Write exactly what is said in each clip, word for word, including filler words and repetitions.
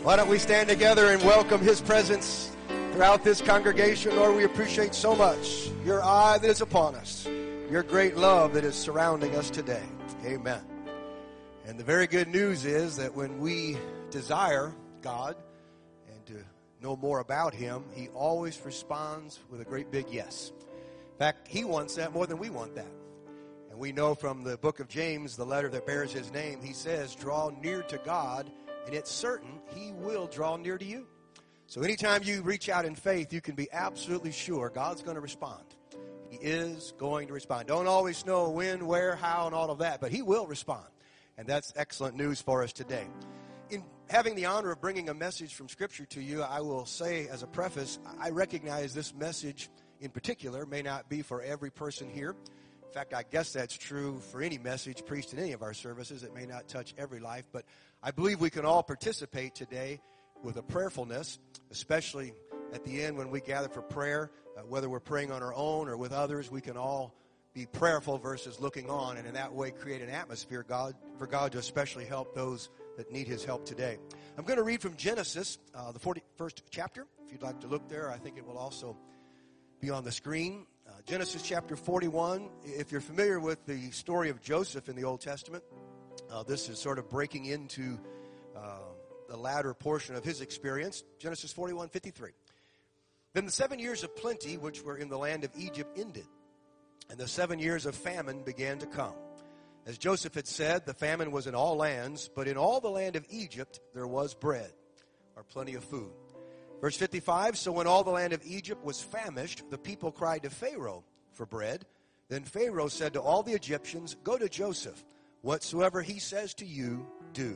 Why don't we stand together and welcome His presence throughout this congregation. Lord, we appreciate so much your eye that is upon us, your great love that is surrounding us today. Amen. And the very good news is that when we desire God and to know more about Him, He always responds with a great big yes. In fact, He wants that more than we want that. And we know from the book of James, the letter that bears His name, he says, draw near to God, and it's certain He will draw near to you. So anytime you reach out in faith, you can be absolutely sure God's going to respond. He is going to respond. Don't always know when, where, how, and all of that, but He will respond. And that's excellent news for us today. In having the honor of bringing a message from Scripture to you, I will say as a preface, I recognize this message in particular may not be for every person here. In fact, I guess that's true for any message preached in any of our services. It may not touch every life, but I believe we can all participate today with a prayerfulness, especially at the end when we gather for prayer. Uh, whether we're praying on our own or with others, we can all be prayerful versus looking on, and in that way create an atmosphere God for God to especially help those that need His help today. I'm going to read from Genesis, uh, the forty-first chapter. If you'd like to look there, I think it will also be on the screen. Uh, Genesis chapter forty-one. If you're familiar with the story of Joseph in the Old Testament, uh, this is sort of breaking into uh, the latter portion of his experience. Genesis forty-one fifty-three. Then the seven years of plenty which were in the land of Egypt ended, and the seven years of famine began to come. As Joseph had said, the famine was in all lands, but in all the land of Egypt there was bread, or plenty of food. Verse fifty-five, so when all the land of Egypt was famished, the people cried to Pharaoh for bread. Then Pharaoh said to all the Egyptians, go to Joseph, whatsoever he says to you, do.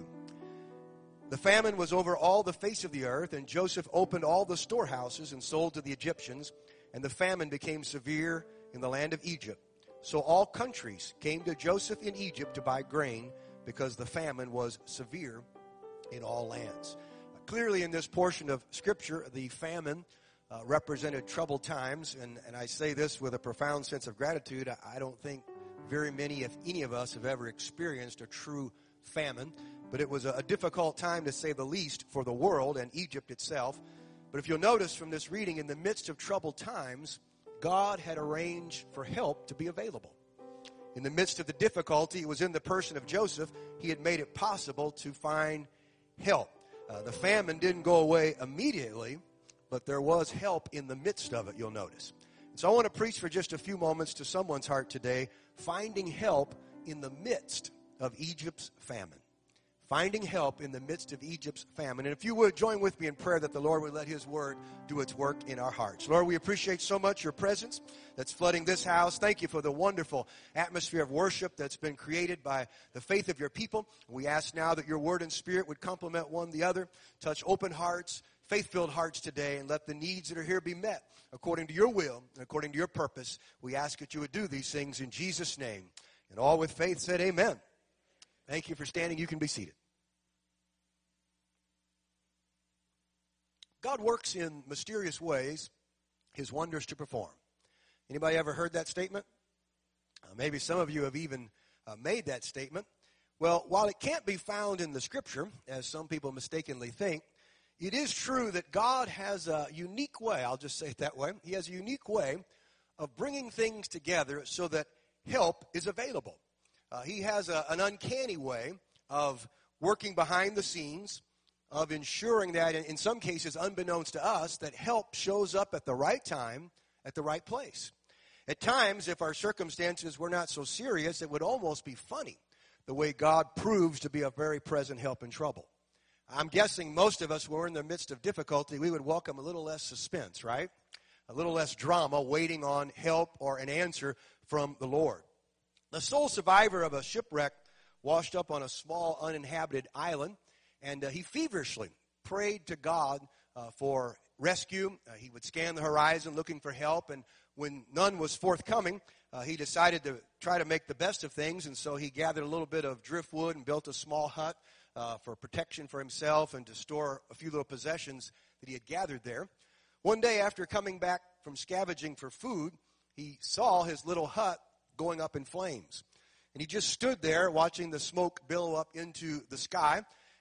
The famine was over all the face of the earth, and Joseph opened all the storehouses and sold to the Egyptians, and the famine became severe in the land of Egypt. So all countries came to Joseph in Egypt to buy grain, because the famine was severe in all lands. Uh, clearly in this portion of Scripture, the famine uh, represented troubled times, and, and I say this with a profound sense of gratitude. I, I don't think very many, if any of us, have ever experienced a true famine, but it was a, a difficult time, to say the least, for the world and Egypt itself. But if you'll notice from this reading, in the midst of troubled times, God had arranged for help to be available. In the midst of the difficulty, it was in the person of Joseph, He had made it possible to find help. Uh, the famine didn't go away immediately, but there was help in the midst of it, you'll notice. And so I want to preach for just a few moments to someone's heart today, finding help in the midst of Egypt's famine. Finding help in the midst of Egypt's famine. And if you would, join with me in prayer that the Lord would let His word do its work in our hearts. Lord, we appreciate so much your presence that's flooding this house. Thank you for the wonderful atmosphere of worship that's been created by the faith of your people. We ask now that your word and spirit would complement one the other, touch open hearts, faith-filled hearts today, and let the needs that are here be met according to your will and according to your purpose. We ask that you would do these things in Jesus' name. And all with faith said amen. Thank you for standing. You can be seated. God works in mysterious ways, His wonders to perform. Anybody ever heard that statement? Uh, maybe some of you have even uh, made that statement. Well, while it can't be found in the Scripture, as some people mistakenly think, it is true that God has a unique way, I'll just say it that way, He has a unique way of bringing things together so that help is available. Uh, he has a, an uncanny way of working behind the scenes, of ensuring that, in, in some cases unbeknownst to us, that help shows up at the right time, at the right place. At times, if our circumstances were not so serious, it would almost be funny the way God proves to be a very present help in trouble. I'm guessing most of us, when we're in the midst of difficulty, we would welcome a little less suspense, right? A little less drama, waiting on help or an answer from the Lord. The sole survivor of a shipwreck washed up on a small uninhabited island, and uh, he feverishly prayed to God uh, for rescue. Uh, he would scan the horizon looking for help, and when none was forthcoming, uh, he decided to try to make the best of things, and so he gathered a little bit of driftwood and built a small hut uh, for protection for himself and to store a few little possessions that he had gathered there. One day, after coming back from scavenging for food, he saw his little hut going up in flames. And he just stood there watching the smoke billow up into the sky.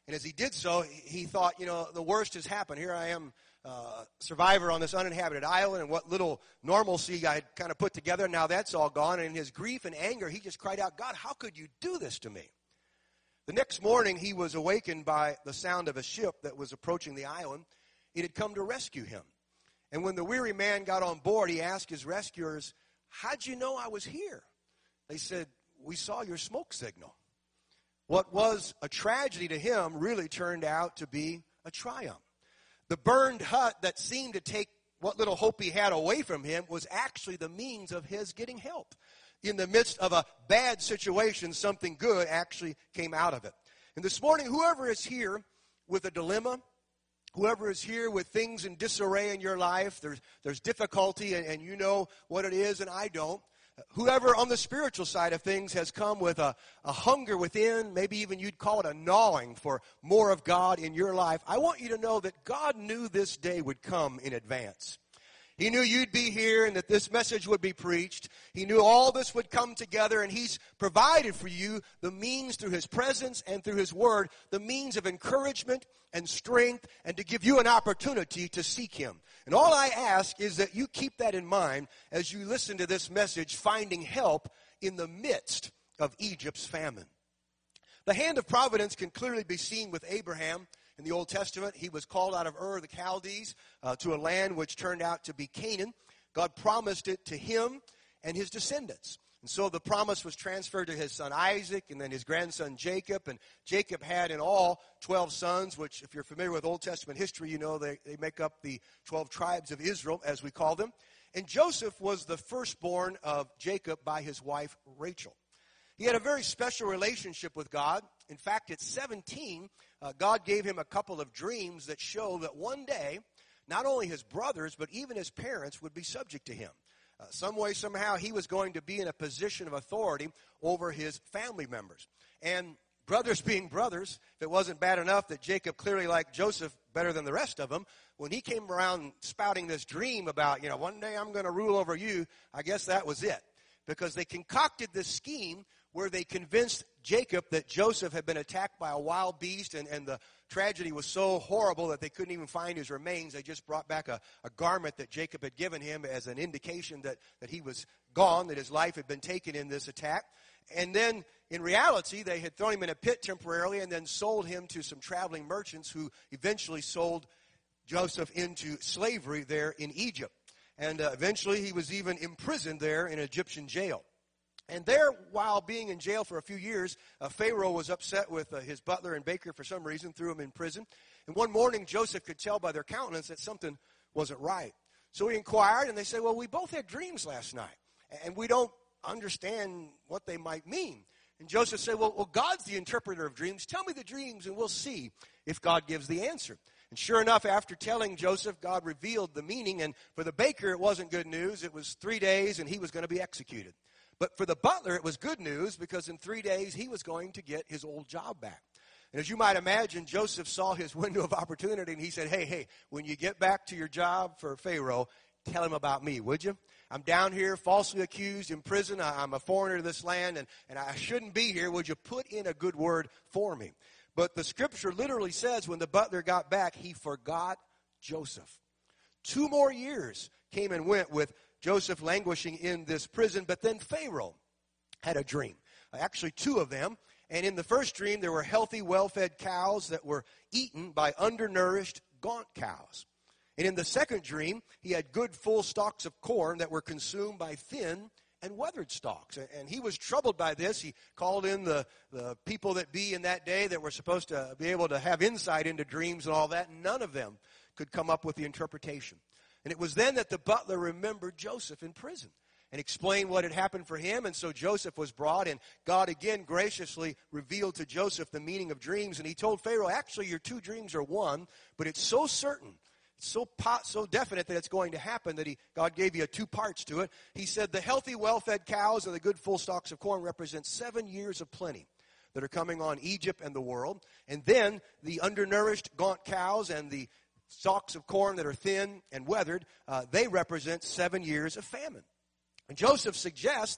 And as he did so, he thought, you know, the worst has happened. Here I am, uh, survivor on this uninhabited island, and what little normalcy I had kind of put together, now that's all gone. And in his grief and anger, he just cried out, God, how could you do this to me? The next morning, he was awakened by the sound of a ship that was approaching the island. It had come to rescue him. And when the weary man got on board, he asked his rescuers, how'd you know I was here? They said, we saw your smoke signal. What was a tragedy to him really turned out to be a triumph. The burned hut that seemed to take what little hope he had away from him was actually the means of his getting help. In the midst of a bad situation, something good actually came out of it. And this morning, whoever is here with a dilemma, whoever is here with things in disarray in your life, there's, there's difficulty, and, and you know what it is, and I don't. Whoever on the spiritual side of things has come with a, a hunger within, maybe even you'd call it a gnawing for more of God in your life, I want you to know that God knew this day would come in advance. He knew you'd be here and that this message would be preached. He knew all this would come together, and He's provided for you the means through His presence and through His Word, the means of encouragement and strength, and to give you an opportunity to seek Him. And all I ask is that you keep that in mind as you listen to this message, finding help in the midst of Egypt's famine. The hand of providence can clearly be seen with Abraham. In the Old Testament, he was called out of Ur of the Chaldees uh, to a land which turned out to be Canaan. God promised it to him and his descendants. And so the promise was transferred to his son Isaac and then his grandson Jacob. And Jacob had in all twelve sons, which if you're familiar with Old Testament history, you know they, they make up the twelve tribes of Israel, as we call them. And Joseph was the firstborn of Jacob by his wife Rachel. He had a very special relationship with God. In fact, at seventeen, uh, God gave him a couple of dreams that show that one day, not only his brothers, but even his parents would be subject to him. Uh, some way, somehow, he was going to be in a position of authority over his family members. And brothers being brothers, if it wasn't bad enough that Jacob clearly liked Joseph better than the rest of them, when he came around spouting this dream about, you know, one day I'm going to rule over you, I guess that was it. Because they concocted this scheme where they convinced Jacob that Joseph had been attacked by a wild beast, and, and the tragedy was so horrible that they couldn't even find his remains. They just brought back a, a garment that Jacob had given him as an indication that, that he was gone, that his life had been taken in this attack. And then, in reality, they had thrown him in a pit temporarily and then sold him to some traveling merchants who eventually sold Joseph into slavery there in Egypt. And uh, eventually he was even imprisoned there in an Egyptian jail. And there, while being in jail for a few years, uh, Pharaoh was upset with uh, his butler and baker for some reason, threw him in prison. And one morning, Joseph could tell by their countenance that something wasn't right. So he inquired, and they said, well, we both had dreams last night, and we don't understand what they might mean. And Joseph said, well, well, God's the interpreter of dreams. Tell me the dreams, and we'll see if God gives the answer. And sure enough, after telling Joseph, God revealed the meaning. And for the baker, it wasn't good news. It was three days, and he was going to be executed. But for the butler, it was good news, because in three days, he was going to get his old job back. And as you might imagine, Joseph saw his window of opportunity, and he said, hey, hey, when you get back to your job for Pharaoh, tell him about me, would you? I'm down here falsely accused in prison. I'm a foreigner to this land, and, and I shouldn't be here. Would you put in a good word for me? But the scripture literally says when the butler got back, he forgot Joseph. Two more years came and went with Joseph languishing in this prison, but then Pharaoh had a dream. Actually, two of them. And in the first dream, there were healthy, well-fed cows that were eaten by undernourished, gaunt cows. And in the second dream, he had good, full stalks of corn that were consumed by thin and weathered stalks. And he was troubled by this. He called in the, the people that be in that day that were supposed to be able to have insight into dreams and all that. None of them could come up with the interpretation. And it was then that the butler remembered Joseph in prison and explained what had happened for him. And so Joseph was brought, and God again graciously revealed to Joseph the meaning of dreams. And he told Pharaoh, actually, your two dreams are one, but it's so certain, it's so pot, so definite that it's going to happen that he, God gave you two parts to it. He said the healthy, well-fed cows and the good, full stalks of corn represent seven years of plenty that are coming on Egypt and the world. And then the undernourished, gaunt cows and the stalks of corn that are thin and weathered, uh, they represent seven years of famine. And Joseph suggests that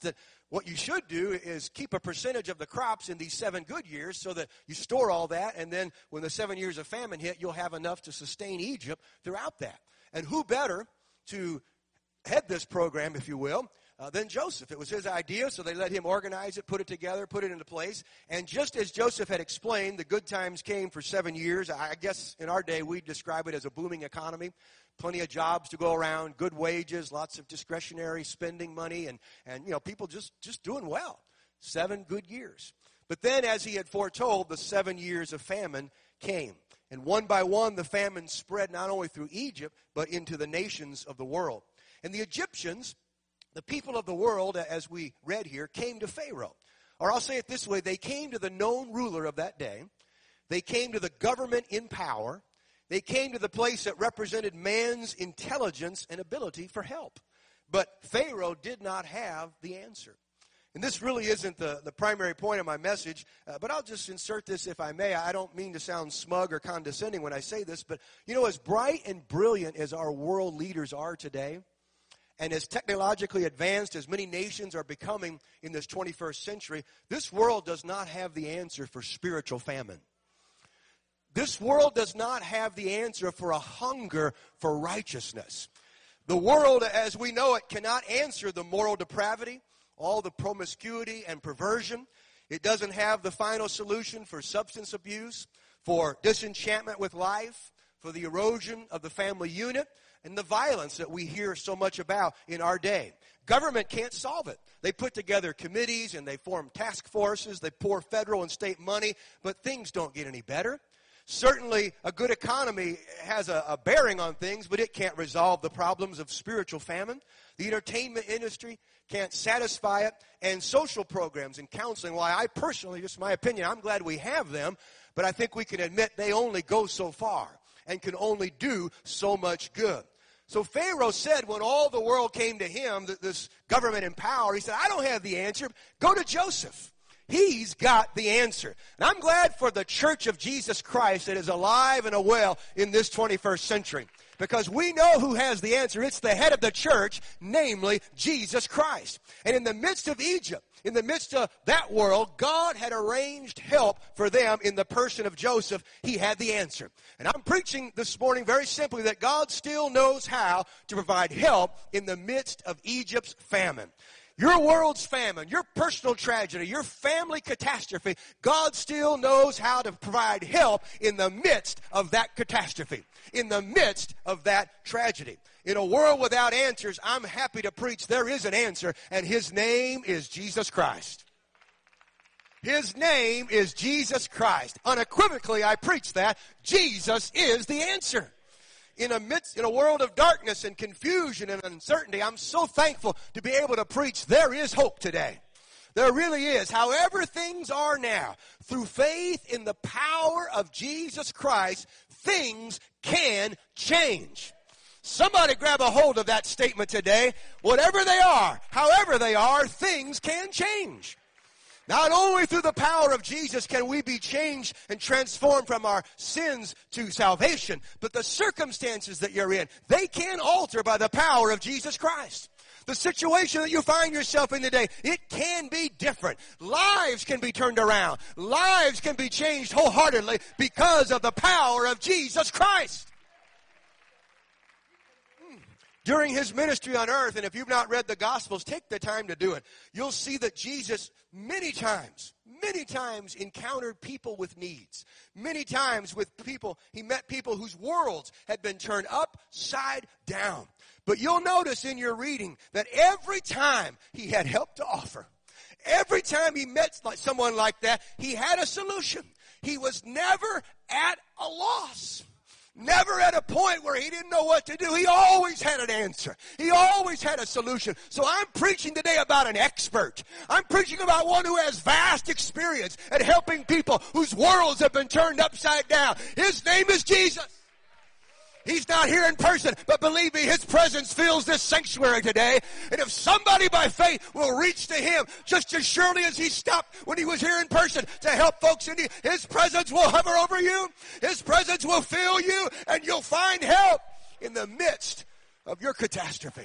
what you should do is keep a percentage of the crops in these seven good years so that you store all that, and then when the seven years of famine hit, you'll have enough to sustain Egypt throughout that. And who better to head this program, if you will, uh, than Joseph? It was his idea, so they let him organize it, put it together, put it into place. And just as Joseph had explained, the good times came for seven years. I guess in our day we'd describe it as a booming economy. Plenty of jobs to go around, good wages, lots of discretionary spending money, and, and you know, people just, just doing well. Seven good years. But then, as he had foretold, the seven years of famine came. And one by one, the famine spread not only through Egypt, but into the nations of the world. And the Egyptians, the people of the world, as we read here, came to Pharaoh. Or I'll say it this way, they came to the known ruler of that day. They came to the government in power. They came to the place that represented man's intelligence and ability for help. But Pharaoh did not have the answer. And this really isn't the, the primary point of my message, uh, but I'll just insert this if I may. I don't mean to sound smug or condescending when I say this, but you know, as bright and brilliant as our world leaders are today, and as technologically advanced as many nations are becoming in this twenty-first century, this world does not have the answer for spiritual famine. This world does not have the answer for a hunger for righteousness. The world, as we know it, cannot answer the moral depravity, all the promiscuity and perversion. It doesn't have the final solution for substance abuse, for disenchantment with life, for the erosion of the family unit, and the violence that we hear so much about in our day. Government can't solve it. They put together committees and they form task forces. They pour federal and state money, but things don't get any better. Certainly, a good economy has a, a bearing on things, but it can't resolve the problems of spiritual famine. The entertainment industry can't satisfy it, and social programs and counseling, why I personally, just my opinion, I'm glad we have them, but I think we can admit they only go so far and can only do so much good. So Pharaoh said when all the world came to him, this government in power, he said, I don't have the answer. Go to Joseph. He's got the answer. And I'm glad for the Church of Jesus Christ that is alive and well in this twenty-first century. Because we know who has the answer. It's the head of the church, namely Jesus Christ. And in the midst of Egypt, in the midst of that world, God had arranged help for them in the person of Joseph. He had the answer. And I'm preaching this morning very simply that God still knows how to provide help in the midst of Egypt's famine. Your world's famine, your personal tragedy, your family catastrophe, God still knows how to provide help in the midst of that catastrophe, in the midst of that tragedy. In a world without answers, I'm happy to preach there is an answer, and His name is Jesus Christ. His name is Jesus Christ. Unequivocally, I preach that. Jesus is the answer. In a midst, in a world of darkness and confusion and uncertainty, I'm so thankful to be able to preach there is hope today. There really is. However things are now, through faith in the power of Jesus Christ, things can change. Somebody grab a hold of that statement today. Whatever they are, however they are, things can change. Not only through the power of Jesus can we be changed and transformed from our sins to salvation, but the circumstances that you're in, they can alter by the power of Jesus Christ. The situation that you find yourself in today, it can be different. Lives can be turned around. Lives can be changed wholeheartedly because of the power of Jesus Christ. During His ministry on earth, and if you've not read the Gospels, take the time to do it. You'll see that Jesus many times, many times encountered people with needs. Many times with people, He met people whose worlds had been turned upside down. But you'll notice in your reading that every time He had help to offer, every time He met someone like that, He had a solution. He was never at a loss. Never at a point where He didn't know what to do. He always had an answer. He always had a solution. So I'm preaching today about an expert. I'm preaching about one who has vast experience at helping people whose worlds have been turned upside down. His name is Jesus. He's not here in person, but believe me, His presence fills this sanctuary today. And if somebody by faith will reach to Him just as surely as He stopped when He was here in person to help folks in need, His presence will hover over you. His presence will fill you, and you'll find help in the midst of your catastrophe.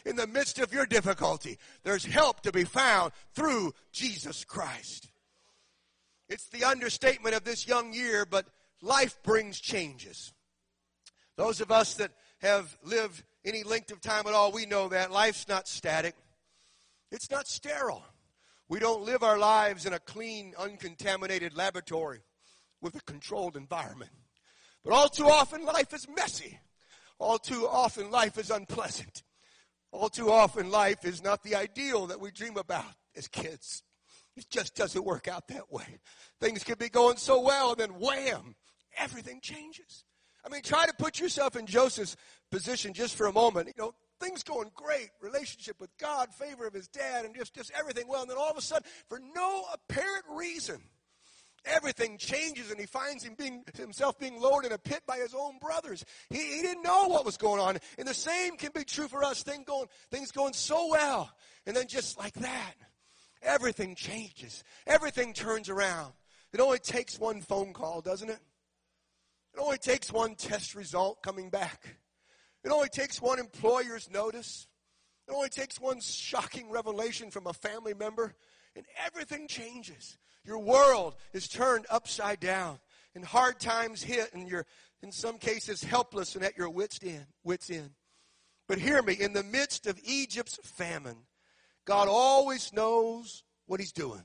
in the midst of your difficulty, there's help to be found through Jesus Christ. It's the understatement of this young year, but life brings changes. Those of us that have lived any length of time at all, we know that life's not static. It's not sterile. We don't live our lives in a clean, uncontaminated laboratory with a controlled environment. But all too often, life is messy. All too often, life is unpleasant. All too often, life is not the ideal that we dream about as kids. It just doesn't work out that way. Things could be going so well, and then wham, everything changes. I mean, try to put yourself in Joseph's position just for a moment. You know, things going great, relationship with God, favor of his dad, and just, just everything well. And then all of a sudden, for no apparent reason, everything changes, and he finds him being, himself being lowered in a pit by his own brothers. He, he didn't know what was going on. And the same can be true for us. Things going, things going so well, and then just like that, everything changes. Everything turns around. It only takes one phone call, doesn't it? It only takes one test result coming back. It only takes one employer's notice. It only takes one shocking revelation from a family member, and everything changes. Your world is turned upside down, and hard times hit, and you're, in some cases, helpless and at your wits' end. Wits' end. But hear me, in the midst of Egypt's famine, God always knows what he's doing.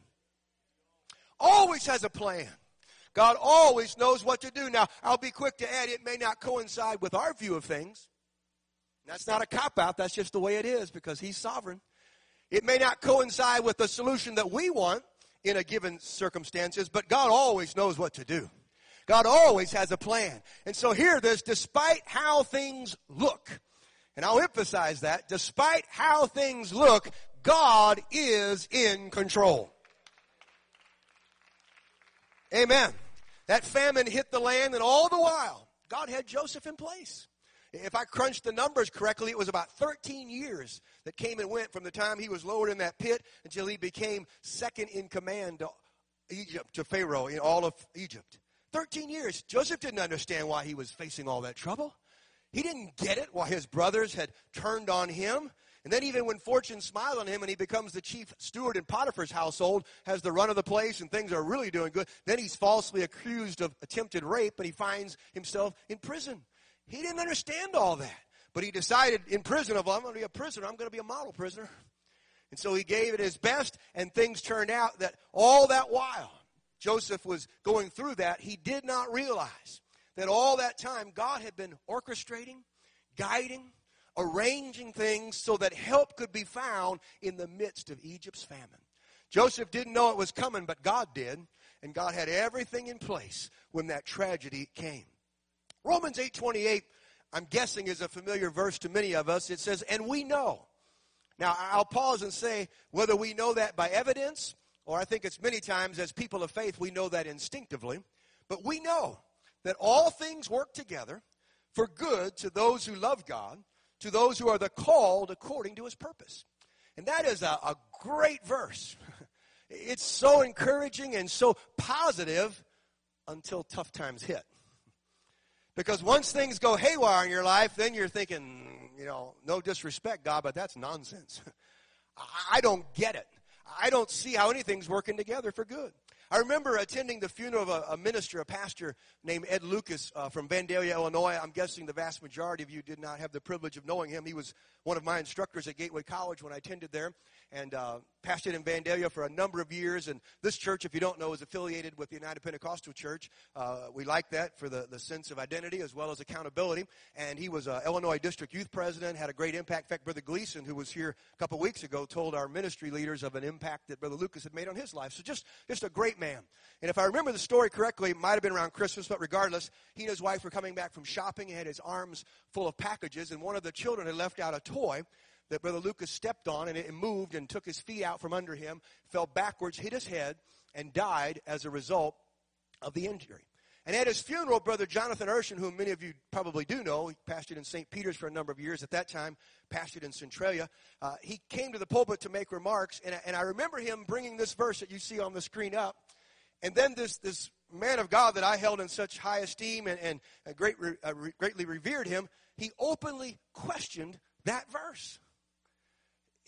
Always has a plan. God always knows what to do. Now, I'll be quick to add, it may not coincide with our view of things. That's not a cop-out. That's just the way it is because he's sovereign. It may not coincide with the solution that we want in a given circumstances, but God always knows what to do. God always has a plan. And so hear this, despite how things look, and I'll emphasize that, despite how things look, God is in control. Amen. That famine hit the land, and all the while, God had Joseph in place. If I crunched the numbers correctly, it was about thirteen years that came and went from the time he was lowered in that pit until he became second in command to Egypt, to Pharaoh in all of Egypt. thirteen years. Joseph didn't understand why he was facing all that trouble. He didn't get it, why his brothers had turned on him. And then even when fortune smiled on him and he becomes the chief steward in Potiphar's household, has the run of the place and things are really doing good, then he's falsely accused of attempted rape and he finds himself in prison. He didn't understand all that. But he decided in prison, of, I'm going to be a prisoner, I'm going to be a model prisoner. And so he gave it his best, and things turned out that all that while Joseph was going through that, he did not realize that all that time God had been orchestrating, guiding, arranging things so that help could be found in the midst of Egypt's famine. Joseph didn't know it was coming, but God did, and God had everything in place when that tragedy came. Romans eight twenty-eight, I'm guessing, is a familiar verse to many of us. It says, and we know. Now, I'll pause and say whether we know that by evidence, or I think it's many times as people of faith we know that instinctively, but we know that all things work together for good to those who love God, to those who are the called according to his purpose. And that is a, a great verse. It's so encouraging and so positive until tough times hit. Because once things go haywire in your life, then you're thinking, you know, no disrespect, God, but that's nonsense. I don't get it. I don't see how anything's working together for good. I remember attending the funeral of a, a minister, a pastor named Ed Lucas uh, from Vandalia, Illinois. I'm guessing the vast majority of you did not have the privilege of knowing him. He was one of my instructors at Gateway College when I attended there, and uh, pastored in Vandalia for a number of years. And this church, if you don't know, is affiliated with the United Pentecostal Church. Uh, we like that for the, the sense of identity as well as accountability. And he was an Illinois district youth president, had a great impact. In fact, Brother Gleason, who was here a couple weeks ago, told our ministry leaders of an impact that Brother Lucas had made on his life. So just, just a great man. And if I remember the story correctly, it might have been around Christmas, but regardless, he and his wife were coming back from shopping. He had his arms full of packages, and one of the children had left out a toy that Brother Lucas stepped on, and it moved and took his feet out from under him, fell backwards, hit his head, and died as a result of the injury. And at his funeral, Brother Jonathan Urshan, whom many of you probably do know, he pastored in Saint Peter's for a number of years. At that time, pastored in Centralia. Uh, he came to the pulpit to make remarks, and, and I remember him bringing this verse that you see on the screen up. And then this, this man of God that I held in such high esteem and, and, and great, uh, re, greatly revered him, he openly questioned that verse.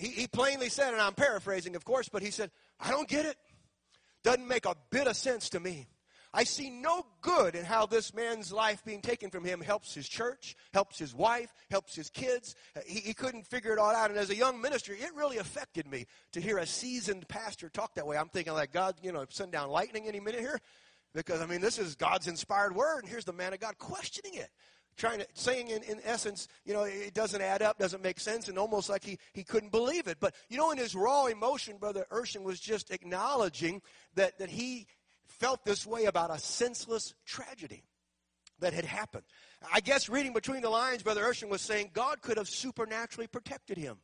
he, he plainly said, and I'm paraphrasing, of course, but he said, I don't get it. Doesn't make a bit of sense to me. I see no good in how this man's life being taken from him helps his church, helps his wife, helps his kids. He, he couldn't figure it all out. And as a young minister, it really affected me to hear a seasoned pastor talk that way. I'm thinking like, God, you know, send down lightning any minute here. Because, I mean, this is God's inspired word, and here's the man of God questioning it. Trying to, saying in, in essence, you know, it doesn't add up, doesn't make sense, and almost like he, he couldn't believe it. But, you know, in his raw emotion, Brother Urshan was just acknowledging that, that he felt this way about a senseless tragedy that had happened. I guess reading between the lines, Brother Urshan was saying God could have supernaturally protected him.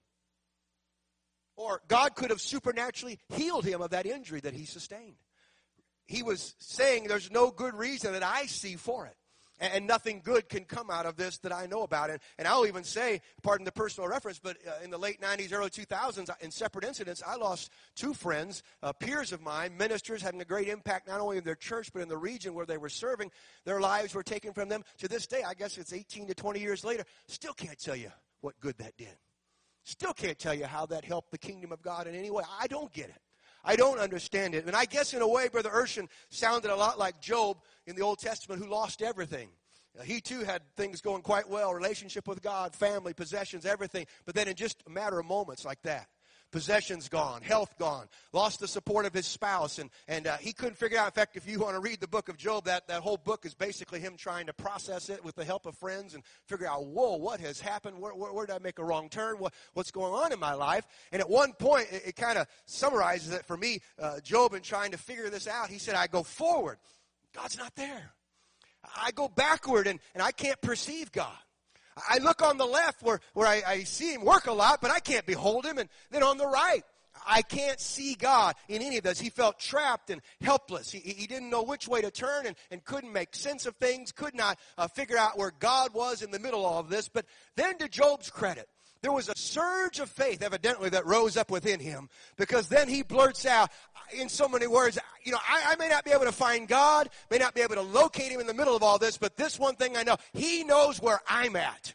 Or God could have supernaturally healed him of that injury that he sustained. He was saying there's no good reason that I see for it. And nothing good can come out of this that I know about. And, and I'll even say, pardon the personal reference, but uh, in the late nineties, early two thousands, in separate incidents, I lost two friends, uh, peers of mine, ministers having a great impact not only in their church but in the region where they were serving. Their lives were taken from them. To this day, I guess it's eighteen to twenty years later, still can't tell you what good that did. Still can't tell you how that helped the kingdom of God in any way. I don't get it. I don't understand it. And I guess in a way, Brother Urshan sounded a lot like Job in the Old Testament who lost everything. He too had things going quite well, relationship with God, family, possessions, everything. But then in just a matter of moments like that, possessions gone, health gone, lost the support of his spouse. And, and uh, he couldn't figure out. In fact, if you want to read the book of Job, that, that whole book is basically him trying to process it with the help of friends and figure out, whoa, what has happened? Where, where, where did I make a wrong turn? What, what's going on in my life? And at one point, it, it kind of summarizes it for me, uh, Job, in trying to figure this out. He said, I go forward. God's not there. I go backward, and, and I can't perceive God. I look on the left where, where I, I see him work a lot, but I can't behold him. And then on the right, I can't see God in any of this. He felt trapped and helpless. He, he didn't know which way to turn and, and couldn't make sense of things, could not uh, figure out where God was in the middle of all of this. But then to Job's credit, there was a surge of faith, evidently, that rose up within him, because then he blurts out in so many words, you know, I, I may not be able to find God, may not be able to locate him in the middle of all this, but this one thing I know, he knows where I'm at.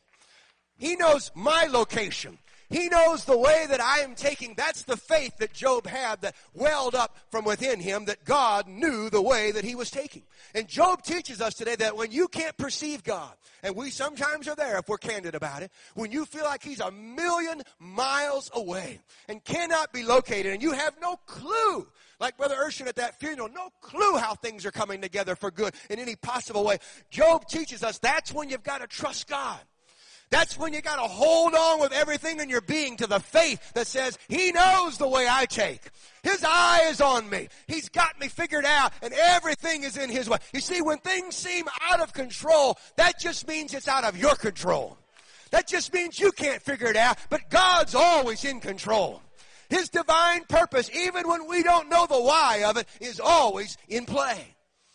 He knows my location. He knows the way that I am taking. That's the faith that Job had that welled up from within him, that God knew the way that he was taking. And Job teaches us today that when you can't perceive God, and we sometimes are there if we're candid about it, when you feel like he's a million miles away and cannot be located, and you have no clue, like Brother Urshan at that funeral, no clue how things are coming together for good in any possible way, Job teaches us that's when you've got to trust God. That's when you got to hold on with everything in your being to the faith that says, he knows the way I take. His eye is on me. He's got me figured out, and everything is in his way. You see, when things seem out of control, that just means it's out of your control. That just means you can't figure it out, but God's always in control. His divine purpose, even when we don't know the why of it, is always in play.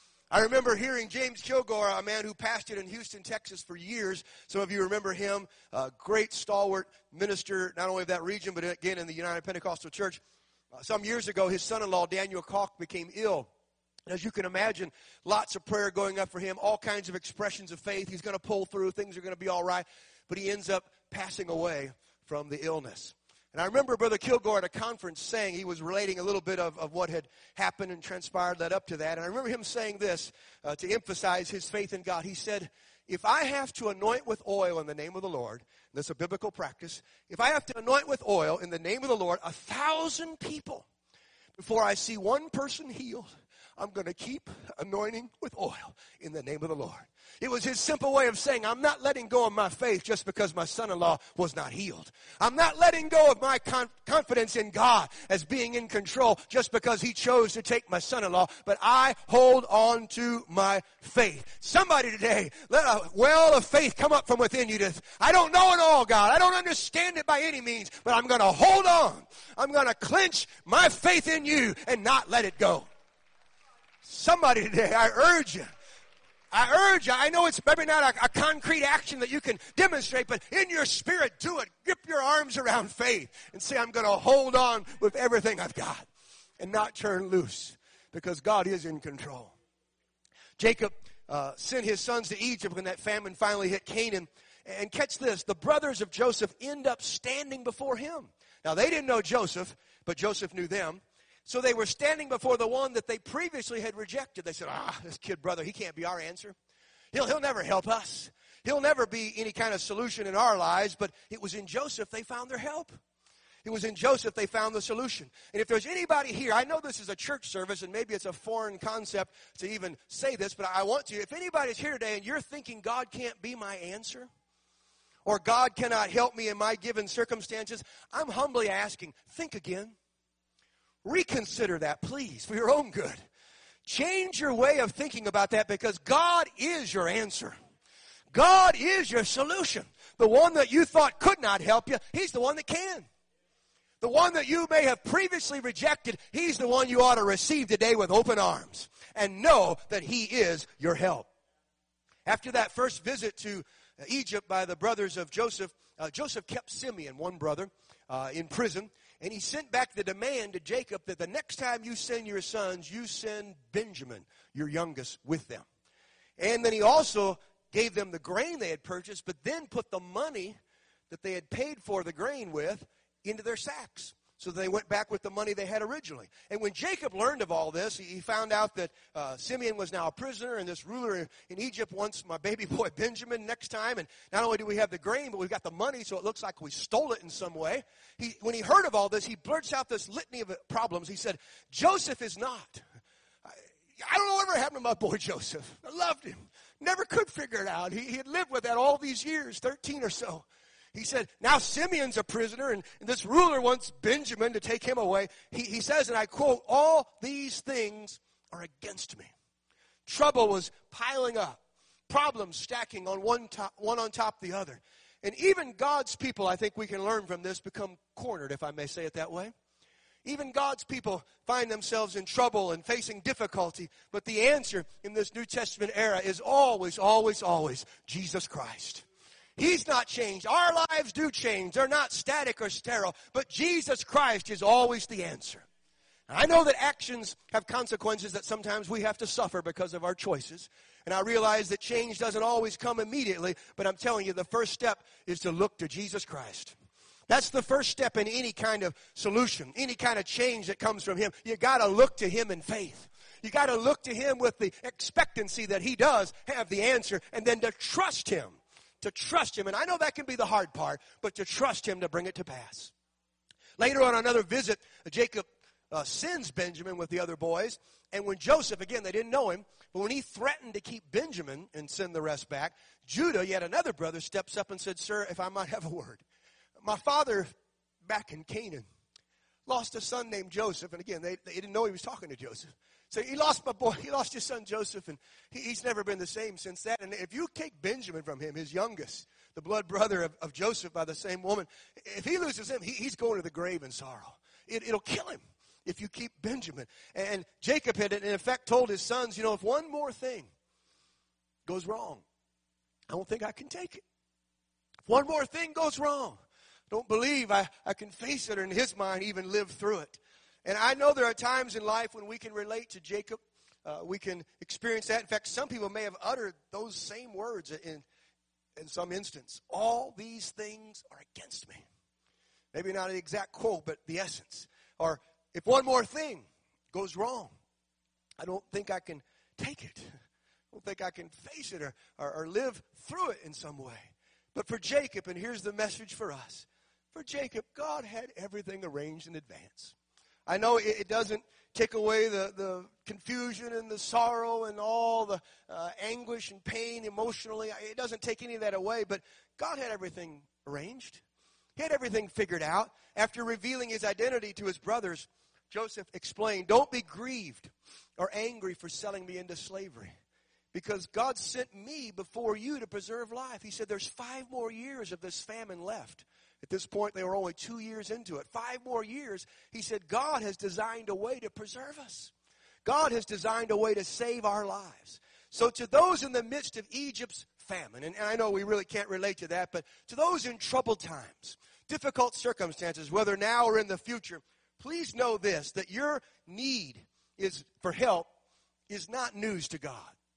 I remember hearing James Kilgore, a man who pastored in Houston, Texas for years. Some of you remember him, a great stalwart minister, not only of that region, but again in the United Pentecostal Church. Uh, some years ago, his son-in-law, Daniel Koch, became ill. And as you can imagine, lots of prayer going up for him, all kinds of expressions of faith. He's going to pull through. Things are going to be all right. But he ends up passing away from the illness. And I remember Brother Kilgore at a conference saying, he was relating a little bit of, of what had happened and transpired led up to that. And I remember him saying this uh, to emphasize his faith in God. He said, if I have to anoint with oil in the name of the Lord, and that's a biblical practice, if I have to anoint with oil in the name of the Lord a thousand people before I see one person healed, I'm going to keep anointing with oil in the name of the Lord. It was his simple way of saying, I'm not letting go of my faith just because my son-in-law was not healed. I'm not letting go of my con- confidence in God as being in control just because he chose to take my son-in-law, but I hold on to my faith. Somebody today, let a well of faith come up from within you. To, I don't know it all, God. I don't understand it by any means, but I'm going to hold on. I'm going to clench my faith in you and not let it go. Somebody today, I urge you. I urge you, I know it's maybe not a, a concrete action that you can demonstrate, but in your spirit, do it. Grip your arms around faith and say, I'm going to hold on with everything I've got and not turn loose because God is in control. Jacob uh, sent his sons to Egypt when that famine finally hit Canaan. And catch this, the brothers of Joseph end up standing before him. Now, they didn't know Joseph, but Joseph knew them. So they were standing before the one that they previously had rejected. They said, ah, this kid brother, he can't be our answer. He'll, he'll never help us. He'll never be any kind of solution in our lives. But it was in Joseph they found their help. It was in Joseph they found the solution. And if there's anybody here, I know this is a church service and maybe it's a foreign concept to even say this, but I want to. If anybody's here today and you're thinking God can't be my answer, or God cannot help me in my given circumstances, I'm humbly asking, think again. Reconsider that, please, for your own good. Change your way of thinking about that, because God is your answer. God is your solution. The one that you thought could not help you, He's the one that can. The one that you may have previously rejected, He's the one you ought to receive today with open arms and know that He is your help. After that first visit to Egypt by the brothers of Joseph, uh, Joseph kept Simeon, one brother, uh, in prison, and he sent back the demand to Jacob that the next time you send your sons, you send Benjamin, your youngest, with them. And then he also gave them the grain they had purchased, but then put the money that they had paid for the grain with into their sacks. So they went back with the money they had originally. And when Jacob learned of all this, he found out that uh, Simeon was now a prisoner, and this ruler in, in Egypt wants my baby boy Benjamin next time. And not only do we have the grain, but we've got the money, so it looks like we stole it in some way. He, when he heard of all this, he blurts out this litany of problems. He said, Joseph is not. I, I don't know whatever happened to my boy Joseph. I loved him. Never could figure it out. He, he had lived with that all these years, thirteen or so. He said, now Simeon's a prisoner, and, and this ruler wants Benjamin to take him away. He, he says, and I quote, all these things are against me. Trouble was piling up. Problems stacking on one, top, one on top of the other. And even God's people, I think we can learn from this, become cornered, if I may say it that way. Even God's people find themselves in trouble and facing difficulty. But the answer in this New Testament era is always, always, always Jesus Christ. He's not changed. Our lives do change. They're not static or sterile. But Jesus Christ is always the answer. I know that actions have consequences that sometimes we have to suffer because of our choices. And I realize that change doesn't always come immediately. But I'm telling you, the first step is to look to Jesus Christ. That's the first step in any kind of solution, any kind of change that comes from Him. You got to look to Him in faith. You got to look to Him with the expectancy that He does have the answer, and then to trust Him. To trust Him. And I know that can be the hard part, but to trust Him to bring it to pass. Later on another visit, Jacob uh, sends Benjamin with the other boys. And when Joseph, again, they didn't know him, but when he threatened to keep Benjamin and send the rest back, Judah, yet another brother, steps up and said, sir, if I might have a word. My father, back in Canaan, lost a son named Joseph. And again, they, they didn't know he was talking to Joseph. So he lost my boy, he lost his son Joseph, and he, he's never been the same since that. And if you take Benjamin from him, his youngest, the blood brother of, of Joseph by the same woman, if he loses him, he, he's going to the grave in sorrow. It, it'll kill him if you keep Benjamin. And Jacob had, in effect, told his sons, you know, if one more thing goes wrong, I don't think I can take it. If one more thing goes wrong, don't believe I, I can face it, or in his mind, even live through it. And I know there are times in life when we can relate to Jacob. Uh, we can experience that. In fact, some people may have uttered those same words in, in some instance. All these things are against me. Maybe not the exact quote, but the essence. Or if one more thing goes wrong, I don't think I can take it. I don't think I can face it or, or, or live through it in some way. But for Jacob, and here's the message for us. For Jacob, God had everything arranged in advance. I know it doesn't take away the, the confusion and the sorrow and all the uh, anguish and pain emotionally. It doesn't take any of that away, but God had everything arranged. He had everything figured out. After revealing His identity to His brothers, Joseph explained, don't be grieved or angry for selling me into slavery, because God sent me before you to preserve life. He said there's five more years of this famine left. At this point, they were only two years into it. Five more years, he said, God has designed a way to preserve us. God has designed a way to save our lives. So to those in the midst of Egypt's famine, and I know we really can't relate to that, but to those in troubled times, difficult circumstances, whether now or in the future, please know this, that your need is for help is not news to God.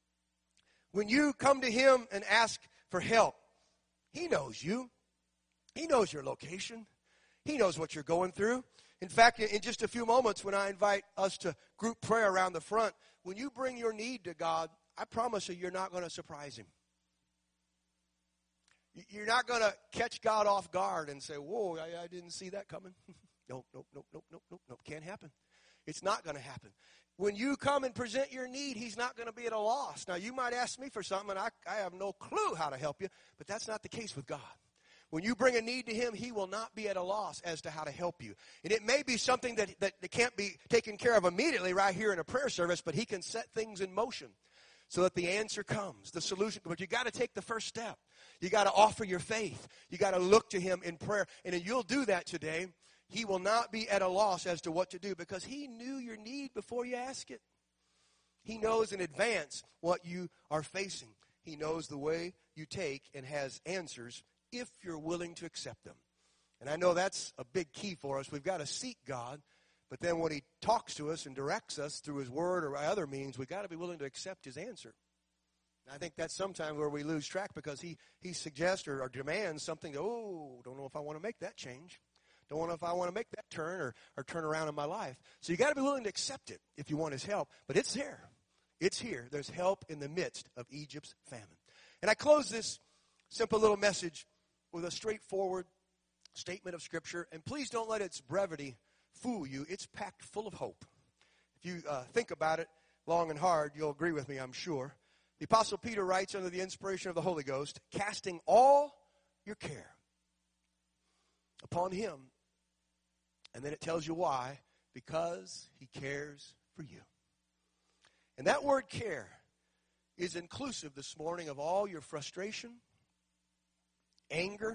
When you come to Him and ask for help, He knows you. He knows your location. He knows what you're going through. In fact, in just a few moments when I invite us to group prayer around the front, when you bring your need to God, I promise you, you're not going to surprise Him. You're not going to catch God off guard and say, whoa, I, I didn't see that coming. Nope, nope, nope, nope, nope, nope, nope. Can't happen. It's not going to happen. When you come and present your need, He's not going to be at a loss. Now, you might ask me for something, and I, I have no clue how to help you, but that's not the case with God. When you bring a need to Him, He will not be at a loss as to how to help you. And it may be something that, that, that can't be taken care of immediately right here in a prayer service, but He can set things in motion so that the answer comes, the solution. But you got to take the first step. You got to offer your faith. You got to look to Him in prayer. And if you'll do that today, He will not be at a loss as to what to do because He knew your need before you ask it. He knows in advance what you are facing. He knows the way you take and has answers if you're willing to accept them. And I know that's a big key for us. We've got to seek God, but then when He talks to us and directs us through His Word or other means, we've got to be willing to accept His answer. And I think that's sometimes where we lose track because He, he suggests or, or demands something, oh, don't know if I want to make that change. Don't know if I want to make that turn or, or turn around in my life. So you got to be willing to accept it if you want His help. But it's there. It's here. There's help in the midst of Egypt's famine. And I close this simple little message with a straightforward statement of Scripture. And please don't let its brevity fool you. It's packed full of hope. If you uh, think about it long and hard, you'll agree with me, I'm sure. The Apostle Peter writes under the inspiration of the Holy Ghost, casting all your care upon Him. And then it tells you why. Because He cares for you. And that word care is inclusive this morning of all your frustration, anger,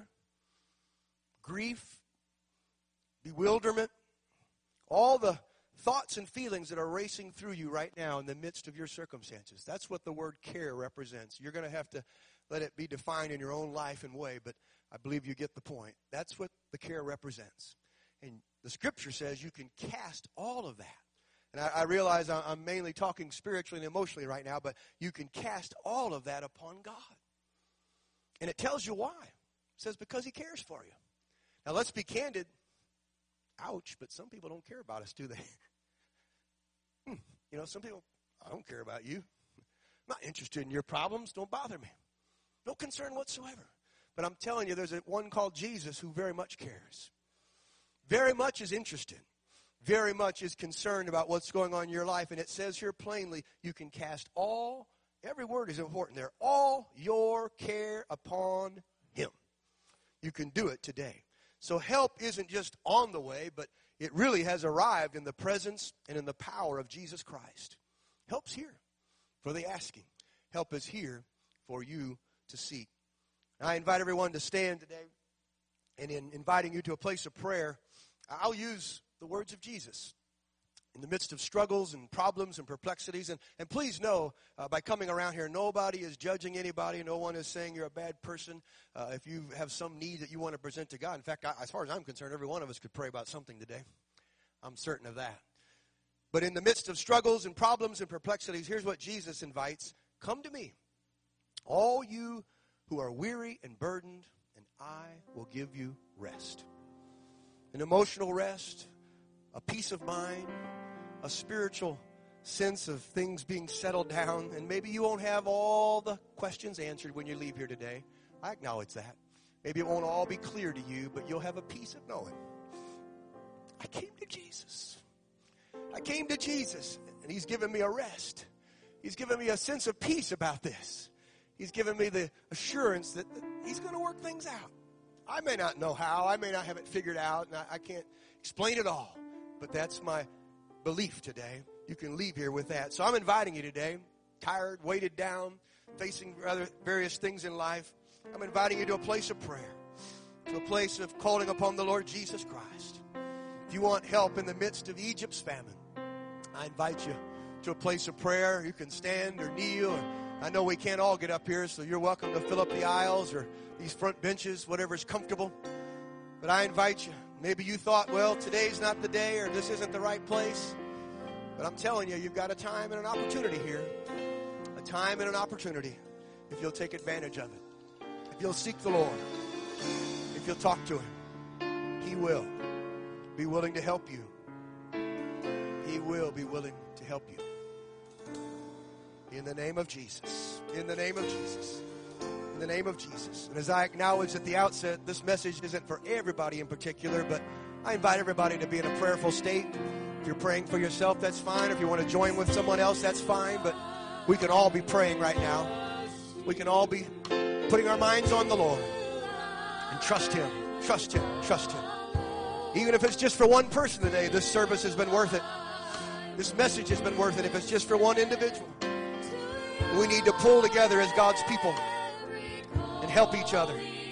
grief, bewilderment, all the thoughts and feelings that are racing through you right now in the midst of your circumstances. That's what the word care represents. You're going to have to let it be defined in your own life and way, but I believe you get the point. That's what the care represents. And the Scripture says you can cast all of that. And I, I realize I'm mainly talking spiritually and emotionally right now, but you can cast all of that upon God. And it tells you why. It says because He cares for you. Now let's be candid. Ouch, but some people don't care about us, do they? hmm. You know, some people, I don't care about you. I'm not interested in your problems. Don't bother me. No concern whatsoever. But I'm telling you, there's a one called Jesus who very much cares. Very much is interested. Very much is concerned about what's going on in your life. And it says here plainly, you can cast all, every word is important there, all your care upon Him. You can do it today. So help isn't just on the way, but it really has arrived in the presence and in the power of Jesus Christ. Help's here for the asking. Help is here for you to seek. Now, I invite everyone to stand today. And in inviting you to a place of prayer, I'll use the words of Jesus in the midst of struggles and problems and perplexities. And, and please know, uh, by coming around here, nobody is judging anybody. No one is saying you're a bad person. Uh, if you have some need that you want to present to God. In fact, I, as far as I'm concerned, every one of us could pray about something today. I'm certain of that. But in the midst of struggles and problems and perplexities, here's what Jesus invites. Come to me, all you who are weary and burdened, and I will give you rest. An emotional rest, a peace of mind, a spiritual sense of things being settled down. And maybe you won't have all the questions answered when you leave here today. I acknowledge that. Maybe it won't all be clear to you, but you'll have a peace of knowing. I came to Jesus. I came to Jesus, and He's given me a rest. He's given me a sense of peace about this. He's given me the assurance that He's going to work things out. I may not know how. I may not have it figured out, and I, I can't explain it all. But that's my belief today. You can leave here with that. So I'm inviting you today, tired, weighted down, facing other various things in life. I'm inviting you to a place of prayer, to a place of calling upon the Lord Jesus Christ. If you want help in the midst of Egypt's famine, I invite you to a place of prayer. You can stand or kneel. Or I know we can't all get up here, so you're welcome to fill up the aisles or these front benches, whatever's comfortable. But I invite you. Maybe you thought, well, today's not the day or this isn't the right place. But I'm telling you, you've got a time and an opportunity here. A time and an opportunity if you'll take advantage of it. If you'll seek the Lord. If you'll talk to Him. He will. be willing to help you. He will be willing to help you. In the name of Jesus. In the name of Jesus. In the name of Jesus. And as I acknowledged at the outset, this message isn't for everybody in particular, but I invite everybody to be in a prayerful state. If you're praying for yourself, that's fine. If you want to join with someone else, that's fine. But we can all be praying right now. We can all be putting our minds on the Lord. And trust Him. Trust Him. Trust Him. Even if it's just for one person today, this service has been worth it. This message has been worth it if it's just for one individual. We need to pull together as God's people and help each other.